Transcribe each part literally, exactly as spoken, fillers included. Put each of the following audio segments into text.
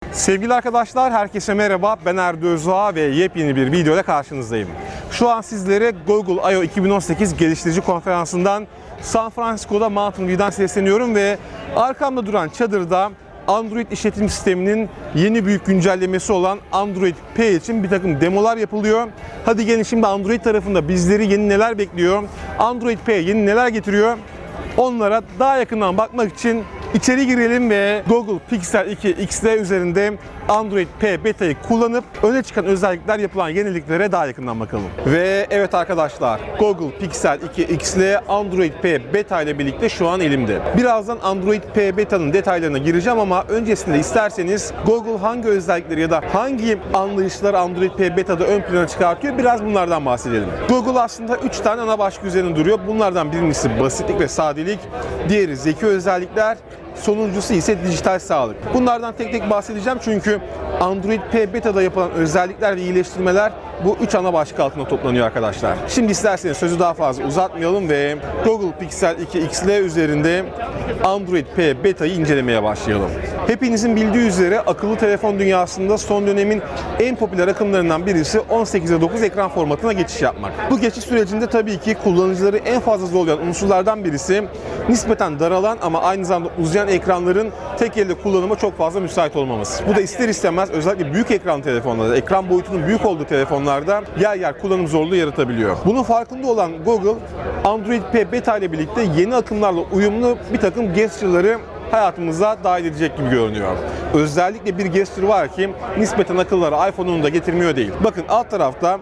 Sevgili arkadaşlar, herkese merhaba. Ben Erdo Özdoğa ve yepyeni bir videoyla karşınızdayım. Şu an sizlere Google I O iki bin on sekiz geliştirici konferansından San Francisco'da Mountain View'dan sesleniyorum ve arkamda duran çadırda Android işletim sisteminin yeni büyük güncellemesi olan Android P için bir takım demolar yapılıyor. Hadi gelin şimdi Android tarafında bizleri yeni neler bekliyor, Android P yeni neler getiriyor, onlara daha yakından bakmak için İçeri girelim ve Google Pixel iki X L üzerinde Android P beta'yı kullanıp öne çıkan özellikler, yapılan yeniliklere daha yakından bakalım. Ve evet arkadaşlar, Google Pixel iki X L Android P beta ile birlikte şu an elimde. Birazdan Android P beta'nın detaylarına gireceğim ama öncesinde isterseniz Google hangi özellikleri ya da hangi anlayışları Android P beta'da ön plana çıkartıyor, biraz bunlardan bahsedelim. Google aslında üç tane ana başlık üzerine duruyor. Bunlardan birincisi basitlik ve sadelik, diğeri zeki özellikler, sonuncusu ise dijital sağlık. Bunlardan tek tek bahsedeceğim çünkü Android P beta'da yapılan özellikler ve iyileştirmeler bu üç ana başlık altında toplanıyor arkadaşlar. Şimdi isterseniz sözü daha fazla uzatmayalım ve Google Pixel iki X L üzerinde Android P beta'yı incelemeye başlayalım. Hepinizin bildiği üzere akıllı telefon dünyasında son dönemin en popüler akımlarından birisi on sekize dokuz ekran formatına geçiş yapmak. Bu geçiş sürecinde tabii ki kullanıcıları en fazla zorlayan unsurlardan birisi nispeten daralan ama aynı zamanda uzayan ekranların tek elde kullanıma çok fazla müsait olmaması. Bu da ister istemez özellikle büyük ekran telefonlarda, ekran boyutunun büyük olduğu telefonlarda yer yer kullanım zorluğu yaratabiliyor. Bunun farkında olan Google, Android P beta ile birlikte yeni akımlarla uyumlu bir takım gesture'ları hayatımıza dahil edecek gibi görünüyor. Özellikle bir gesture var ki nispeten akıllara iPhone'unu da getirmiyor değil. Bakın alt tarafta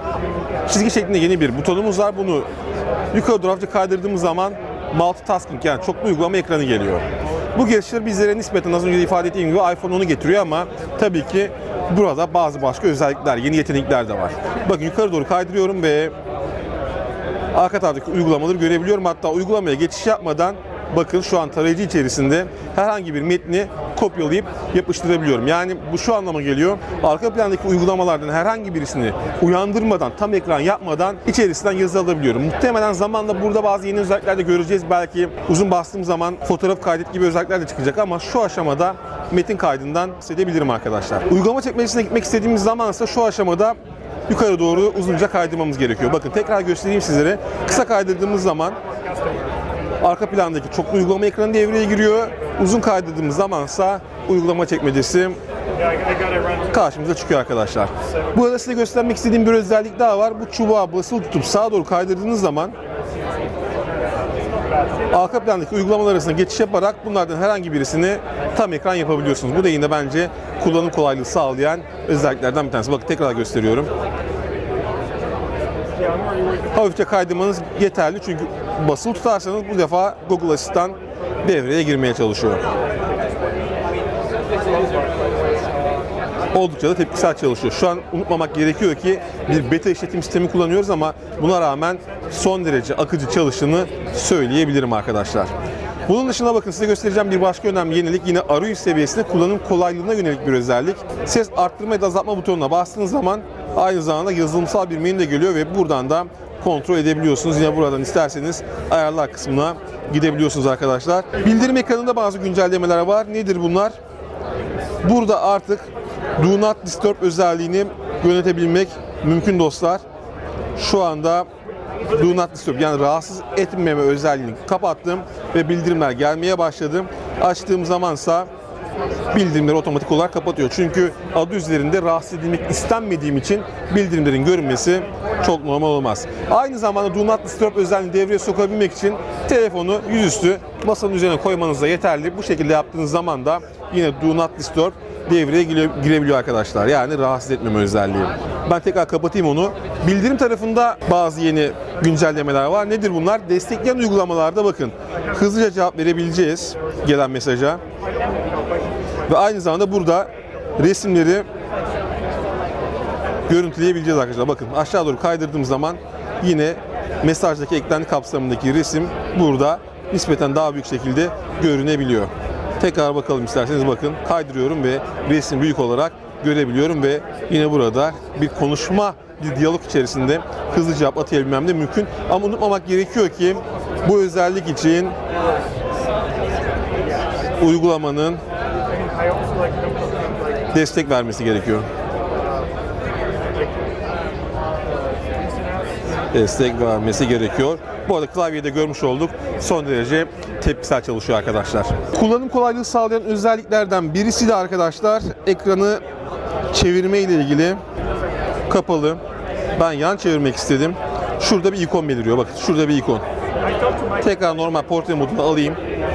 çizgi şeklinde yeni bir butonumuz var. Bunu yukarı doğru kaydırdığımız zaman multitasking, yani çoklu uygulama ekranı geliyor. Bu gesture bizlere nispeten az önce de ifade ettiğim gibi iPhone onu getiriyor ama tabii ki burada bazı başka özellikler, yeni yetenekler de var. Bakın yukarı doğru kaydırıyorum ve arka taraftaki uygulamaları görebiliyorum. Hatta uygulamaya geçiş yapmadan bakın şu an tarayıcı içerisinde herhangi bir metni kopyalayıp yapıştırabiliyorum. Yani bu şu anlama geliyor: arka plandaki uygulamalardan herhangi birisini uyandırmadan, tam ekran yapmadan içerisinden yazı alabiliyorum. Muhtemelen zamanla burada bazı yeni özellikler de göreceğiz. Belki uzun bastığım zaman fotoğraf kaydet gibi özellikler de çıkacak ama şu aşamada metin kaydından bahsedebilirim arkadaşlar. Uygulama çekmecesine gitmek istediğimiz zaman ise şu aşamada yukarı doğru uzunca kaydırmamız gerekiyor. Bakın tekrar göstereyim sizlere. Kısa kaydırdığımız zaman arka plandaki çoklu uygulama ekranı devreye giriyor. Uzun kaydırdığımız zamansa uygulama çekmecesi karşımıza çıkıyor arkadaşlar. Burada size göstermek istediğim bir özellik daha var. Bu çubuğa basılı tutup sağa doğru kaydırdığınız zaman arka plandaki uygulamalar arasında geçiş yaparak bunlardan herhangi birisini tam ekran yapabiliyorsunuz. Bu da yine bence kullanım kolaylığı sağlayan özelliklerden bir tanesi. Bakın tekrar gösteriyorum. Hafifçe kaydırmanız yeterli çünkü basılı tutarsanız bu defa Google Asistan devreye girmeye çalışıyor. Oldukça da tepkisel çalışıyor. Şu an unutmamak gerekiyor ki bir beta işletim sistemi kullanıyoruz ama buna rağmen son derece akıcı çalıştığını söyleyebilirim arkadaşlar. Bunun dışında bakın size göstereceğim bir başka önemli yenilik yine arayüz seviyesinde kullanım kolaylığına yönelik bir özellik. Ses arttırma ya da azaltma butonuna bastığınız zaman aynı zamanda yazılımsal bir menü de geliyor ve buradan da kontrol edebiliyorsunuz. Yine buradan isterseniz ayarlar kısmına gidebiliyorsunuz arkadaşlar. Bildirim ekranında bazı güncellemeler var. Nedir bunlar? Burada artık Do Not Disturb özelliğini yönetebilmek mümkün dostlar. Şu anda Do Not Disturb, yani rahatsız etmeme özelliğini kapattım ve bildirimler gelmeye başladı. Açtığım zamansa bildirimleri otomatik olarak kapatıyor. Çünkü adı üzerinde rahatsız edilmek istenmediğim için bildirimlerin görünmesi çok normal olmaz. Aynı zamanda Do Not Disturb özelliğini devreye sokabilmek için telefonu yüzüstü masanın üzerine koymanız da yeterli. Bu şekilde yaptığınız zaman da yine Do Not Disturb devreye girebiliyor arkadaşlar. Yani rahatsız etmeme özelliği. Ben tekrar kapatayım onu. Bildirim tarafında bazı yeni güncellemeler var. Nedir bunlar? Destekleyen uygulamalarda bakın hızlıca cevap verebileceğiz gelen mesaja. Ve aynı zamanda burada resimleri görüntüleyebileceğiz arkadaşlar. Bakın aşağı doğru kaydırdığım zaman yine mesajdaki eklen kapsamındaki resim burada nispeten daha büyük şekilde görünebiliyor. Tekrar bakalım isterseniz, bakın kaydırıyorum ve resim büyük olarak görebiliyorum ve yine burada bir konuşma, bir diyalog içerisinde hızlı cevap atabilmem de mümkün. Ama unutmamak gerekiyor ki bu özellik için uygulamanın destek vermesi gerekiyor. Destek vermesi gerekiyor. Bu arada klavyede görmüş olduk. Son derece tepkisel çalışıyor arkadaşlar. Kullanım kolaylığı sağlayan özelliklerden birisi de arkadaşlar ekranı çevirme ile ilgili. Kapalı. Ben yan çevirmek istedim. Şurada bir ikon beliriyor. Bakın şurada bir ikon. Tekrar normal portre moduna alayım.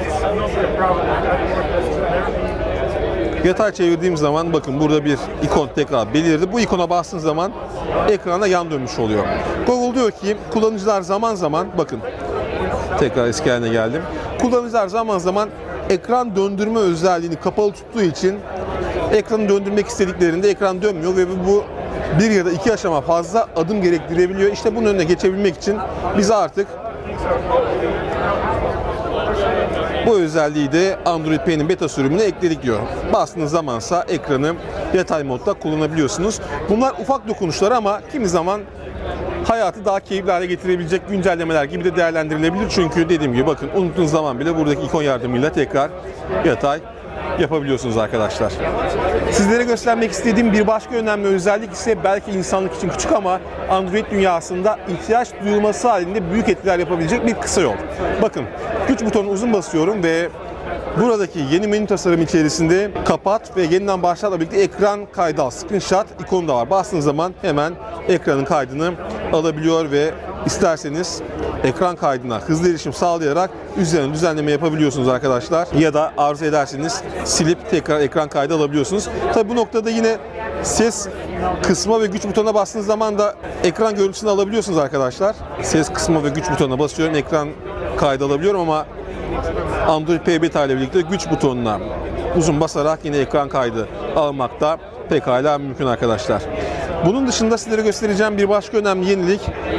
Yatay çevirdiğim zaman bakın burada bir ikon tekrar belirdi. Bu ikona bastığınız zaman ekrana yan dönmüş oluyor. Google diyor ki kullanıcılar zaman zaman bakın tekrar eski haline geldim. Kullanıcılar zaman zaman ekran döndürme özelliğini kapalı tuttuğu için ekranı döndürmek istediklerinde ekran dönmüyor ve bu bir ya da iki aşama fazla adım gerektirebiliyor. İşte bunun önüne geçebilmek için biz artık bu özelliği de Android Pay'nin beta sürümüne ekledik diyor. Bastığınız zamansa ekranı yatay modda kullanabiliyorsunuz. Bunlar ufak dokunuşlar ama kimi zaman hayatı daha keyifli hale getirebilecek güncellemeler gibi de değerlendirilebilir. Çünkü dediğim gibi bakın unuttuğunuz zaman bile buradaki ikon yardımıyla tekrar yatay yapabiliyorsunuz arkadaşlar. Sizlere göstermek istediğim bir başka önemli özellik ise belki insanlık için küçük ama Android dünyasında ihtiyaç duyulması halinde büyük etkiler yapabilecek bir kısa yol. Bakın güç butonunu uzun basıyorum ve buradaki yeni menü tasarımı içerisinde kapat ve yeniden başlatla birlikte ekran kaydı al, screenshot ikonu da var. Bastığınız zaman hemen ekranın kaydını alabiliyor ve isterseniz ekran kaydına hızlı erişim sağlayarak üzerine düzenleme yapabiliyorsunuz arkadaşlar. Ya da arzu ederseniz silip tekrar ekran kaydı alabiliyorsunuz. Tabi bu noktada yine ses kısma ve güç butonuna bastığınız zaman da ekran görüntüsünü alabiliyorsunuz arkadaşlar. Ses kısma ve güç butonuna basıyorum, ekran kaydı alabiliyorum ama Android Pay Beta ile birlikte güç butonuna uzun basarak yine ekran kaydı almakta pekala mümkün arkadaşlar. Bunun dışında sizlere göstereceğim bir başka önemli yenilik,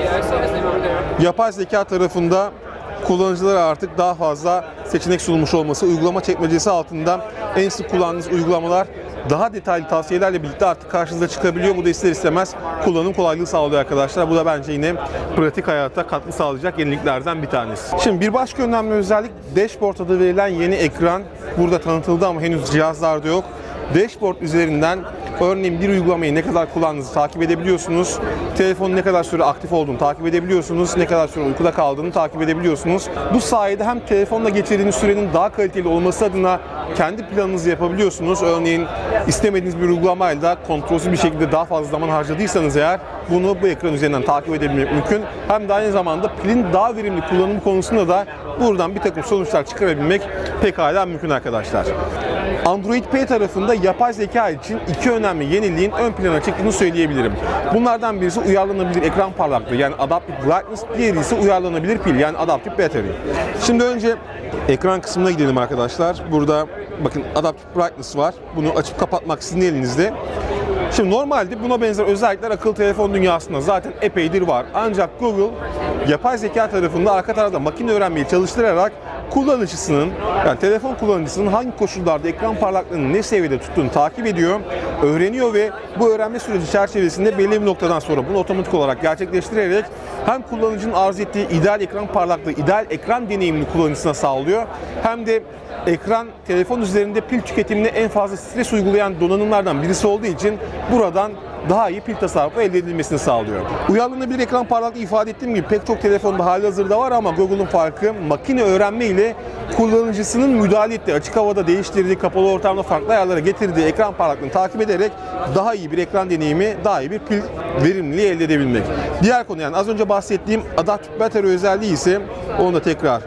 yapay zeka tarafında kullanıcılara artık daha fazla seçenek sunulmuş olması. Uygulama çekmecesi altında en sık kullandığınız uygulamalar daha detaylı tavsiyelerle birlikte artık karşınıza çıkabiliyor. Bu da ister istemez kullanım kolaylığı sağlıyor arkadaşlar. Bu da bence yine pratik hayata katkı sağlayacak yeniliklerden bir tanesi. Şimdi bir başka önemli özellik Dashboard adı verilen yeni ekran. Burada tanıtıldı ama henüz cihazlarda yok. Dashboard üzerinden örneğin bir uygulamayı ne kadar kullandığınızı takip edebiliyorsunuz. Telefonun ne kadar süre aktif olduğunu takip edebiliyorsunuz. Ne kadar süre uykuda kaldığını takip edebiliyorsunuz. Bu sayede hem telefonla geçirdiğiniz sürenin daha kaliteli olması adına kendi planınızı yapabiliyorsunuz. Örneğin istemediğiniz bir uygulamayla kontrolsüz bir şekilde daha fazla zaman harcadıysanız eğer bunu bu ekran üzerinden takip edebilmek mümkün. Hem de aynı zamanda pilin daha verimli kullanımı konusunda da buradan bir takım sonuçlar çıkarabilmek pekala mümkün arkadaşlar. Android Pay tarafında yapay zeka için iki önemli yeniliğin ön plana çıktığını söyleyebilirim. Bunlardan birisi uyarlanabilir ekran parlaklığı yani Adaptive Brightness, diğeri ise uyarlanabilir pil yani Adaptive Battery. Şimdi önce ekran kısmına gidelim arkadaşlar. Burada bakın Adaptive Brightness var. Bunu açıp kapatmak sizin elinizde. Şimdi normalde buna benzer özellikler akıllı telefon dünyasında zaten epeydir var. Ancak Google yapay zeka tarafında arka tarafta makine öğrenmeyi çalıştırarak kullanıcısının yani telefon kullanıcısının hangi koşullarda ekran parlaklığını ne seviyede tuttuğunu takip ediyor, öğreniyor ve bu öğrenme süreci çerçevesinde belli bir noktadan sonra bunu otomatik olarak gerçekleştirerek hem kullanıcının arz ettiği ideal ekran parlaklığı, ideal ekran deneyimini kullanıcısına sağlıyor hem de ekran telefon üzerinde pil tüketimine en fazla stres uygulayan donanımlardan birisi olduğu için buradan daha iyi pil tasarrufu elde edilmesini sağlıyor. Uyarlanabilir ekran parlaklığı ifade ettiğim gibi pek çok telefonda halihazırda var ama Google'un farkı makine öğrenme ile kullanıcısının müdahale ettiği, açık havada değiştirdiği, kapalı ortamda farklı ayarlara getirdiği ekran parlaklığını takip ederek daha iyi bir ekran deneyimi, daha iyi bir pil verimliliği elde edebilmek. Diğer konu yani az önce bahsettiğim Adaptive Battery özelliği ise onu da tekrar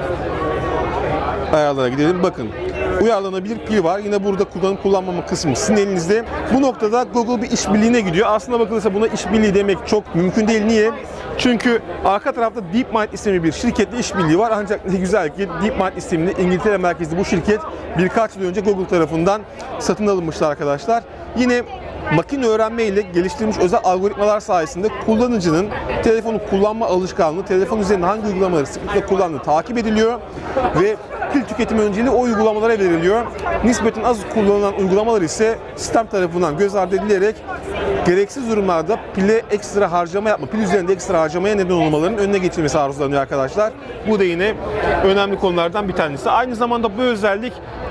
ayarlara gidelim. Bakın uyarlanabilir pil var. Yine burada kullanım kullanmama kısmı sizin elinizde. Bu noktada Google bir işbirliğine gidiyor. Aslında bakılırsa buna işbirliği demek çok mümkün değil. Niye? Çünkü arka tarafta DeepMind isimli bir şirketle işbirliği var. Ancak ne güzel ki DeepMind isimli İngiltere merkezli bu şirket birkaç yıl önce Google tarafından satın alınmıştı arkadaşlar. Yine makine öğrenme ile geliştirilmiş özel algoritmalar sayesinde kullanıcının telefonu kullanma alışkanlığı, telefon üzerinde hangi uygulamaları sıklıkla kullandığı takip ediliyor ve pil tüketimi önceliği o uygulamalara veriliyor. Nispeten az kullanılan uygulamalar ise sistem tarafından göz ardı edilerek gereksiz durumlarda pile ekstra harcama yapma, pil üzerinde ekstra harcamaya neden olmalarının önüne geçilmesi arzulanıyor arkadaşlar. Bu da yine önemli konulardan bir tanesi. Aynı zamanda bu özellik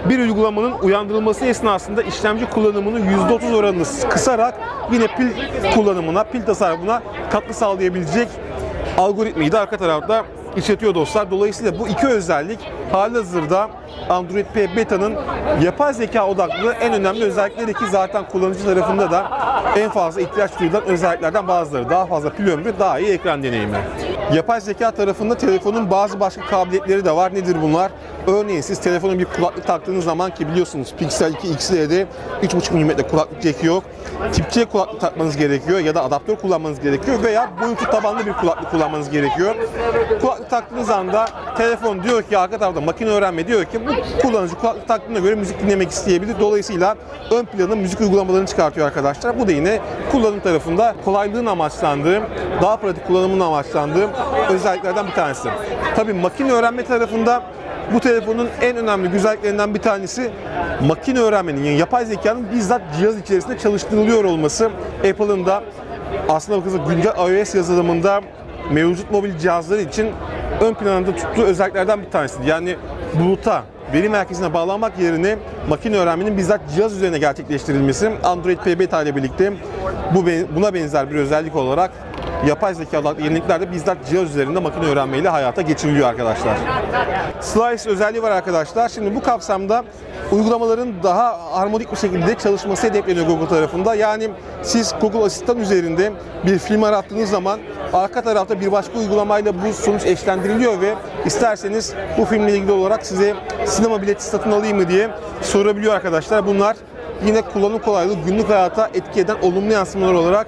bir uygulamanın uyandırılması esnasında işlemci kullanımını yüzde otuz oranını kısarak yine pil kullanımına, pil tasarrufuna katkı sağlayabilecek algoritmayı da arka tarafta işletiyor dostlar. Dolayısıyla bu iki özellik halihazırda Android P Beta'nın yapay zeka odaklı en önemli özellikleri ki zaten kullanıcı tarafında da en fazla ihtiyaç duyulan özelliklerden bazıları. Daha fazla pil ömrü, daha iyi ekran deneyimi. Yapay zeka tarafında telefonun bazı başka kabiliyetleri de var. Nedir bunlar? Örneğin siz telefonun bir kulaklık taktığınız zaman ki biliyorsunuz Pixel iki X L'de üç buçuk milimetre kulaklık jack'i yok. Tip C kulaklık takmanız gerekiyor ya da adaptör kullanmanız gerekiyor veya Bluetooth tabanlı bir kulaklık kullanmanız gerekiyor. Kulaklık taktığınız anda telefon diyor ki arka tarafta makine öğrenme diyor ki bu kullanıcı kulaklık taktığına göre müzik dinlemek isteyebilir. Dolayısıyla ön plana müzik uygulamalarını çıkartıyor arkadaşlar. Bu da yine kullanım tarafında kolaylığın amaçlandığı, daha pratik kullanımın amaçlandığı özelliklerden bir tanesi. Tabii makine öğrenme tarafında bu telefonun en önemli güzelliklerinden bir tanesi makine öğrenmenin, yani yapay zekanın bizzat cihaz içerisinde çalıştırılıyor olması. Apple'ın da aslında bakınca güncel iOS yazılımında mevcut mobil cihazları için ön planda tuttuğu özelliklerden bir tanesi. Yani buluta, veri merkezine bağlanmak yerine makine öğrenmenin bizzat cihaz üzerine gerçekleştirilmesi Android P Beta ile birlikte bu buna benzer bir özellik olarak yapay zeka odaklı yenilikler de bizzat cihaz üzerinde makine öğrenmeyle hayata geçiriliyor arkadaşlar. Slice özelliği var arkadaşlar. Şimdi bu kapsamda uygulamaların daha harmonik bir şekilde çalışması hedefleniyor Google tarafında. Yani siz Google Asistan üzerinde bir film arattığınız zaman arka tarafta bir başka uygulamayla bu sonuç eşlendiriliyor ve isterseniz bu filmle ilgili olarak size sinema bileti satın alayım mı diye sorabiliyor arkadaşlar. Bunlar yine kullanım kolaylığı, günlük hayata etki eden olumlu yansımalar olarak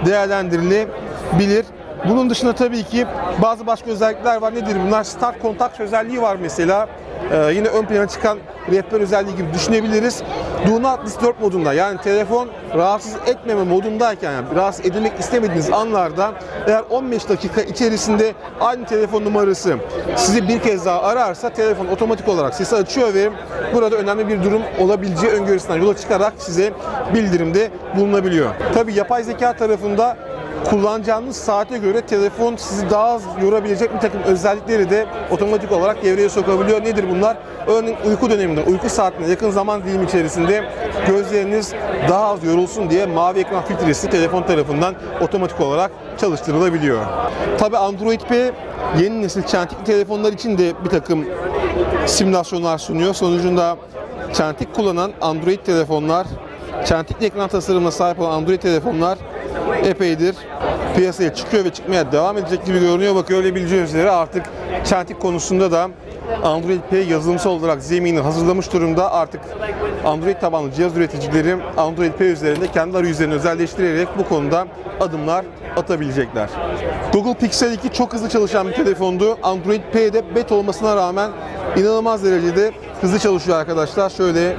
değerlendirilebilir. Bunun dışında tabii ki bazı başka özellikler var. Nedir bunlar? Start Contact özelliği var mesela. Ee, yine ön plana çıkan rehber özelliği gibi düşünebiliriz. Do Not Disturb modunda, yani telefon rahatsız etmeme modundayken, yani rahatsız edilmek istemediğiniz anlarda eğer on beş dakika içerisinde aynı telefon numarası sizi bir kez daha ararsa telefon otomatik olarak sesi açıyor ve burada önemli bir durum olabileceği öngörüsünden yola çıkarak size bildirimde bulunabiliyor. Tabii yapay zeka tarafında kullanacağınız saate göre telefon sizi daha az yorabilecek bir takım özellikleri de otomatik olarak devreye sokabiliyor. Nedir bunlar? Örneğin uyku döneminde, uyku saatine yakın zaman dilimi içerisinde gözleriniz daha az yorulsun diye mavi ekran filtresi telefon tarafından otomatik olarak çalıştırılabiliyor. Tabii Android P yeni nesil çentikli telefonlar için de bir takım simülasyonlar sunuyor. Sonucunda çentik kullanan Android telefonlar, çentikli ekran tasarımına sahip olan Android telefonlar epeydir piyasaya çıkıyor ve çıkmaya devam edecek gibi görünüyor. Bak öyle bileceğiniz üzere artık çentik konusunda da Android P yazılımsal olarak zemini hazırlamış durumda. Artık Android tabanlı cihaz üreticileri Android P üzerinde kendi arayüzlerini özelleştirerek bu konuda adımlar atabilecekler. Google Pixel iki çok hızlı çalışan bir telefondu. Android P'de beta olmasına rağmen inanılmaz derecede hızlı çalışıyor arkadaşlar. Şöyle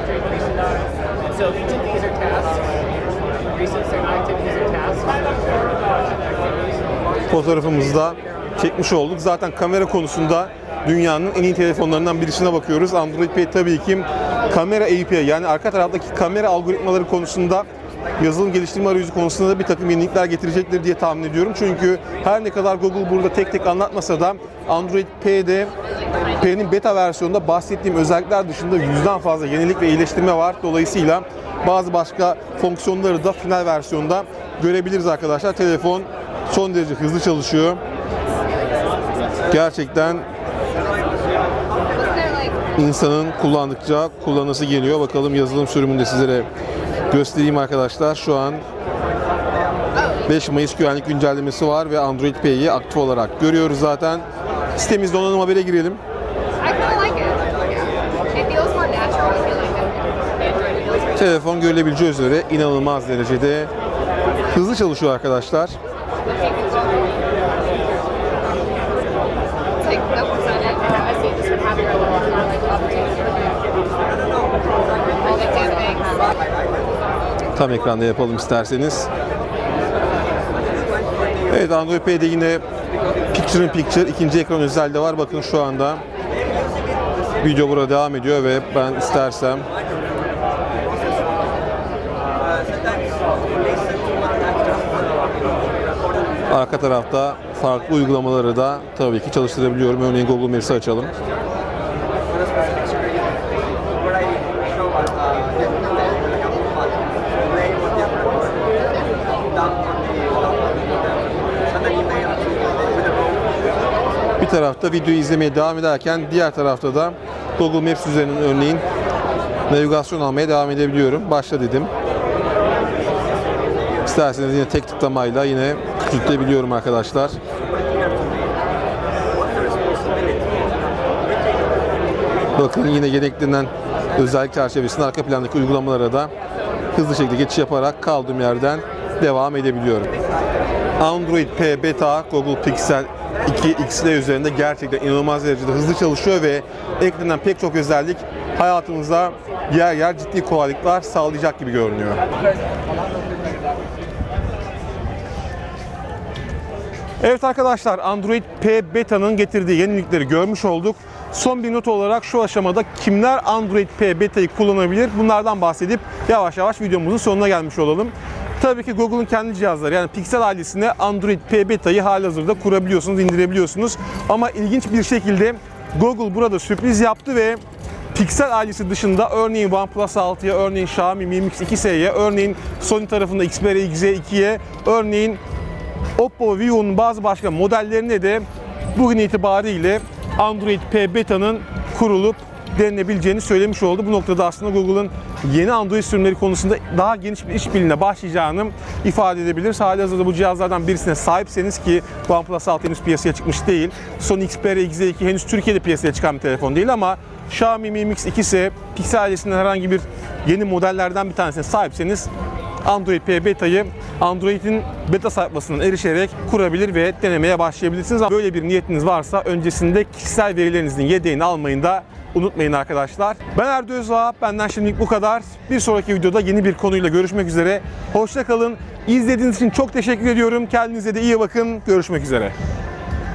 fotoğrafımızı da çekmiş olduk. Zaten kamera konusunda dünyanın en iyi telefonlarından birisine bakıyoruz. Android P tabii ki kamera A P I, yani arka taraftaki kamera algoritmaları konusunda, yazılım geliştirme arayüzü konusunda da bir takım yenilikler getirecektir diye tahmin ediyorum. Çünkü her ne kadar Google burada tek tek anlatmasa da Android P'de P'nin beta versiyonunda bahsettiğim özellikler dışında yüzden fazla yenilik ve iyileştirme var. Dolayısıyla bazı başka fonksiyonları da final versiyonda görebiliriz arkadaşlar. Telefon son derece hızlı çalışıyor. Gerçekten insanın kullandıkça kullanası geliyor. Bakalım yazılım sürümünde sizlere göstereyim arkadaşlar. Şu an beş Mayıs güvenlik güncellemesi var ve Android P'yi aktif olarak görüyoruz zaten. Sitemizde donanım habere girelim. Telefon görülebileceği üzere inanılmaz derecede hızlı çalışıyor arkadaşlar. Tam ekranda yapalım isterseniz. Evet, Android P'de yine Picture in Picture ikinci ekran özelliği de var. Bakın şu anda video burada devam ediyor ve ben istersem arka tarafta farklı uygulamaları da tabii ki çalıştırabiliyorum. Örneğin Google Maps'i açalım. tarafta videoyu izlemeye devam ederken diğer tarafta da Google Maps üzerinden örneğin navigasyon almaya devam edebiliyorum. Başla dedim. İsterseniz yine tek tıklamayla yine küçültebiliyorum arkadaşlar. Bakın yine yedeklenen özellik çerçevesinde arka plandaki uygulamalara da hızlı şekilde geçiş yaparak kaldığım yerden devam edebiliyorum. Android P Beta Google Pixel iki X L üzerinde gerçekten inanılmaz derecede hızlı çalışıyor ve eklenen pek çok özellik hayatımızda yer yer ciddi kolaylıklar sağlayacak gibi görünüyor. Evet arkadaşlar, Android P Beta'nın getirdiği yenilikleri görmüş olduk. Son bir not olarak şu aşamada kimler Android P Beta'yı kullanabilir? Bunlardan bahsedip yavaş yavaş videomuzun sonuna gelmiş olalım. Tabii ki Google'un kendi cihazları, yani Pixel ailesine Android P Beta'yı halihazırda kurabiliyorsunuz, indirebiliyorsunuz. Ama ilginç bir şekilde Google burada sürpriz yaptı ve Pixel ailesi dışında örneğin OnePlus altıya, örneğin Xiaomi Mi Mix iki S'ye, örneğin Sony tarafında Xperia X Z ikiye, örneğin Oppo Vivo'nun bazı başka modellerine de bugün itibariyle Android P Beta'nın kurulup denilebileceğini söylemiş oldu. Bu noktada aslında Google'ın yeni Android sürümleri konusunda daha geniş bir işbirliğine başlayacağını ifade edebiliriz. Halihazırda bu cihazlardan birisine sahipseniz, ki OnePlus altı henüz piyasaya çıkmış değil, Sony Xperia X Z iki henüz Türkiye'de piyasaya çıkan bir telefon değil ama Xiaomi Mi Mix iki S, Pixel ailesinden herhangi bir yeni modellerden bir tanesine sahipseniz Android P Beta'yı Android'in beta sayfasından erişerek kurabilir ve denemeye başlayabilirsiniz. Ama böyle bir niyetiniz varsa öncesinde kişisel verilerinizin yedeğini almayı da unutmayın arkadaşlar. Ben Erdo Özağ, benden şimdilik bu kadar. Bir sonraki videoda yeni bir konuyla görüşmek üzere. Hoşça kalın. İzlediğiniz için çok teşekkür ediyorum. Kendinize de iyi bakın. Görüşmek üzere.